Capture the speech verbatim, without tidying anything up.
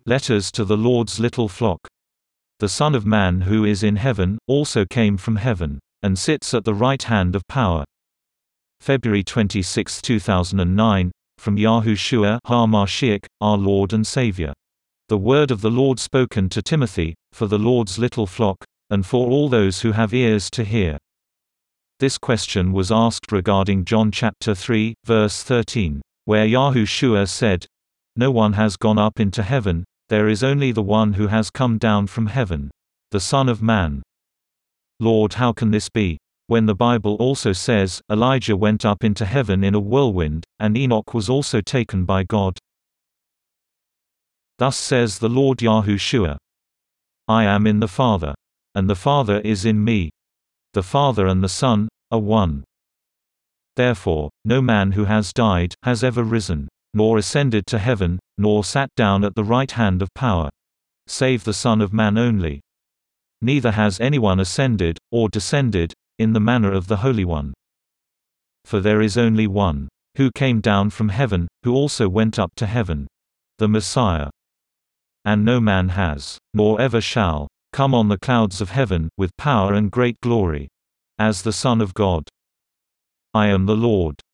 Letters to the Lord's little flock. The Son of Man who is in heaven, also came from heaven, and sits at the right hand of power. February twenty-sixth two thousand nine, from Yahushua HaMashiach, our Lord and Savior. The word of the Lord spoken to Timothy, for the Lord's little flock, and for all those who have ears to hear. This question was asked regarding John chapter three, verse thirteen, where Yahushua said, "No one has gone up into heaven, there is only the one who has come down from heaven, the Son of Man." Lord, how can this be? When the Bible also says, Elijah went up into heaven in a whirlwind, and Enoch was also taken by God. Thus says the Lord Yahushua, I am in the Father, and the Father is in me. The Father and the Son are one. Therefore, no man who has died has ever risen, nor ascended to heaven, nor sat down at the right hand of power, save the Son of Man only. Neither has anyone ascended, or descended, in the manner of the Holy One. For there is only one, who came down from heaven, who also went up to heaven, the Messiah. And no man has, nor ever shall, come on the clouds of heaven, with power and great glory, as the Son of God. I am the Lord.